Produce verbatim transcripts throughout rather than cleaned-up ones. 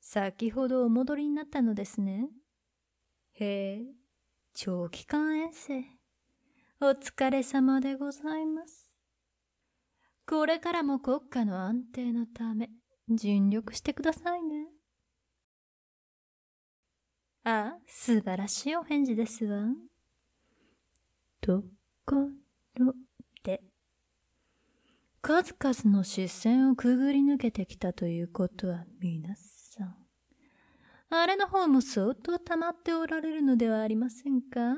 先ほどお戻りになったのですね。へえ、長期間遠征。お疲れ様でございます。これからも国家の安定のため、尽力してくださいね。ああ、素晴らしいお返事ですわ。ところで、数々の視線をくぐり抜けてきたということは皆さん、あれの方も相当溜まっておられるのではありませんか？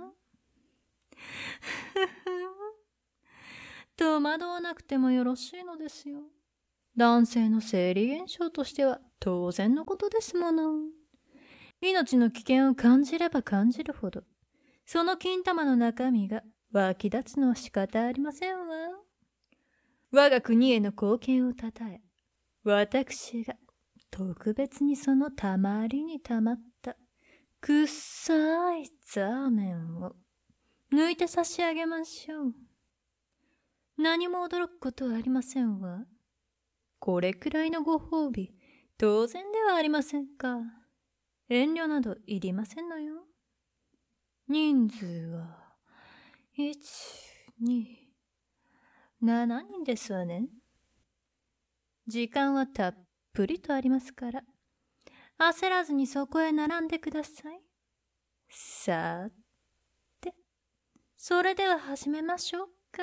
戸惑わなくてもよろしいのですよ。男性の生理現象としては当然のことですもの。命の危険を感じれば感じるほど、その金玉の中身が湧き立つのは仕方ありませんわ。我が国への貢献をたたえ、私が特別にそのたまりにたまったくっさいザーメンを抜いて差し上げましょう。何も驚くことはありませんわ。これくらいのご褒美、当然ではありませんか。遠慮などいりませんのよ。人数は、いち、に、ななにんですわね。時間はたっぷりとありますから、焦らずにそこへ並んでください。さて、それでは始めましょうか。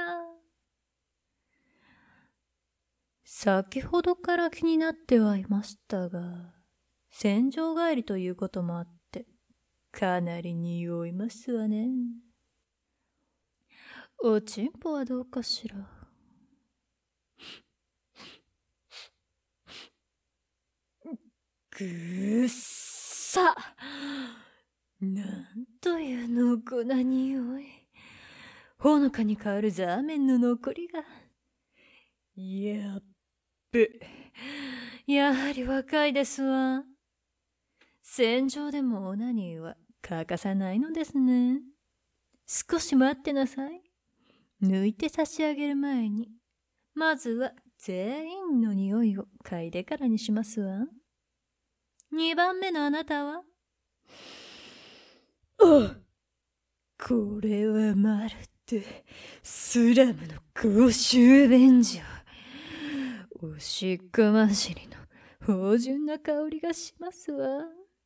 先ほどから気になってはいましたが、戦場帰りということもあって、かなり匂いますわね。おちんぽはどうかしら。ぐっさ。なんという濃厚な匂い。ほのかに香るザーメンの残りが。やっべ。やはり若いですわ。戦場でもオナニーは欠かさないのですね。少し待ってなさい。抜いて差し上げる前に、まずは全員の匂いを嗅いでからにしますわ。二番目のあなたは？あ、これはまるでスラムの公衆便所。おしっこまじりの芳醇な香りがしますわ。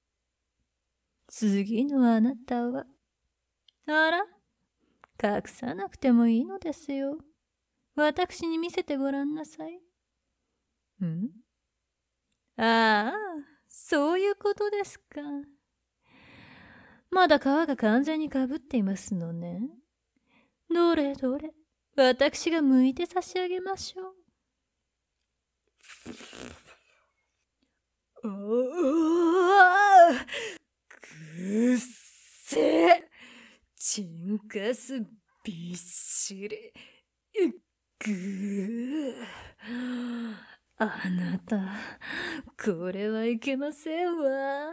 次のあなたは？あら？隠さなくてもいいのですよ。私に見せてごらんなさい。ん？ああ、そういうことですか。まだ皮が完全にかぶっていますのね。どれどれ、私が剥いて差し上げましょう。おお、くっせえ。チンカスびっしり。ぐー。あなた、これはいけませんわ。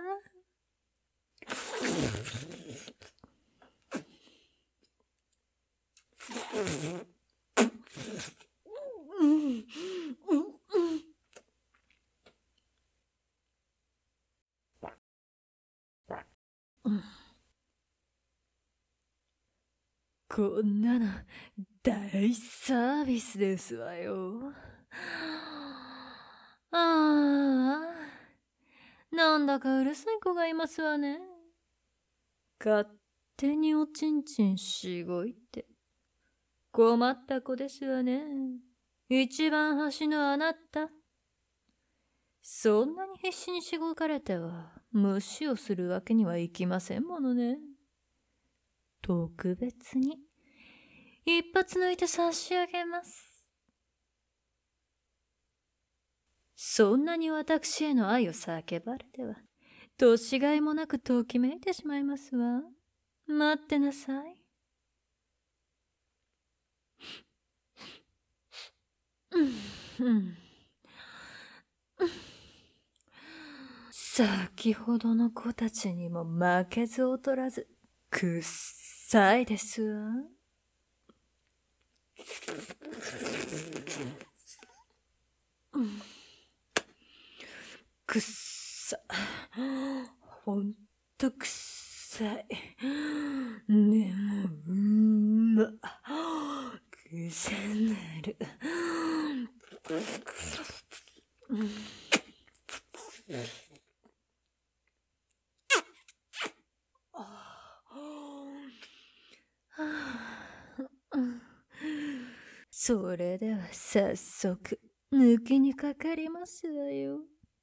こんなの大サービスですわよ。ああ、なんだかうるさい子がいますわね。勝手におちんちんしごいて。困った子ですわね。一番端のあなた。そんなに必死にしごかれては無視をするわけにはいきませんものね。特別に一発抜いて差し上げます。そんなに私への愛を叫ばれては、年がいもなくときめいてしまいますわ。待ってなさい。うん、うん。先ほどの子たちにも負けず劣らず、くっさいですわ。うん、くっさ。ほんとくさい。でも、うんま。癖なる。それでは早速抜きにかかりますわよ。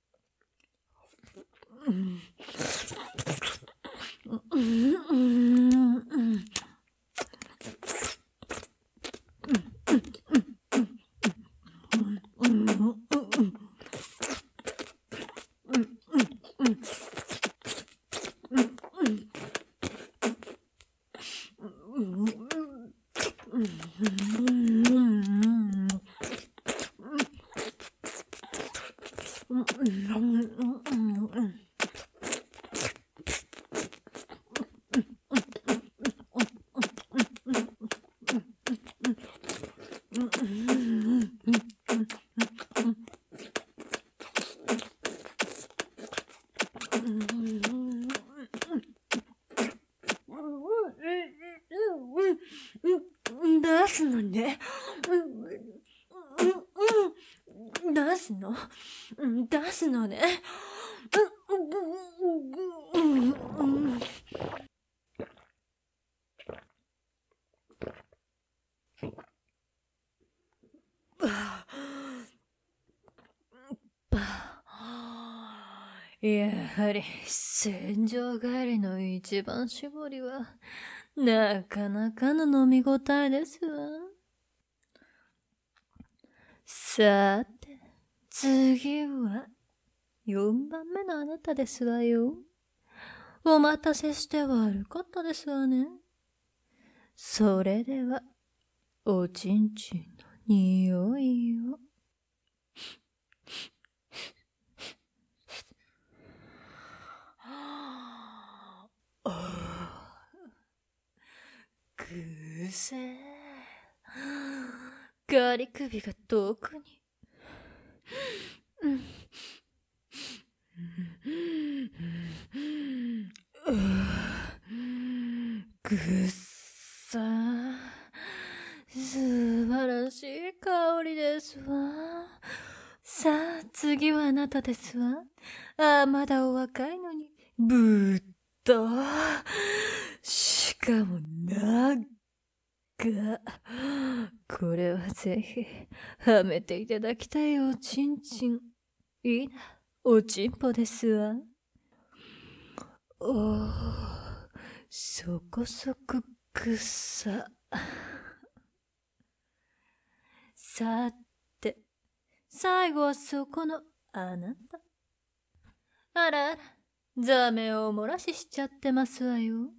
出すのね。出すの出すのね。やはり戦場帰りの一番搾りはなかなかの飲み応えですわ。さて次はよんばんめのあなたですわよ。お待たせして悪かったですわね。それではおちんちんの匂いを。くせえ。ガリ首が遠くに。ぐっさー。素晴らしい香りですわ。さあ次はあなたですわ。ああまだお若いのにぶーっとしかも長っ。これはぜひはめていただきたいおちんちん。いいなおちんぽですわ。おーそこそこくさ。さて最後はそこのあなた。あらあらザメをお漏らししちゃってますわよ。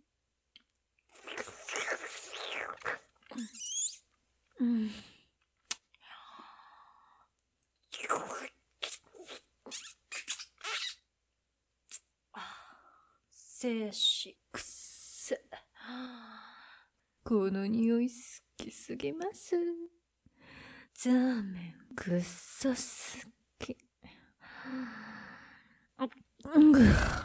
うん。精子くっせ。この匂い好きすぎます。ザーメンくっそ好き。うん。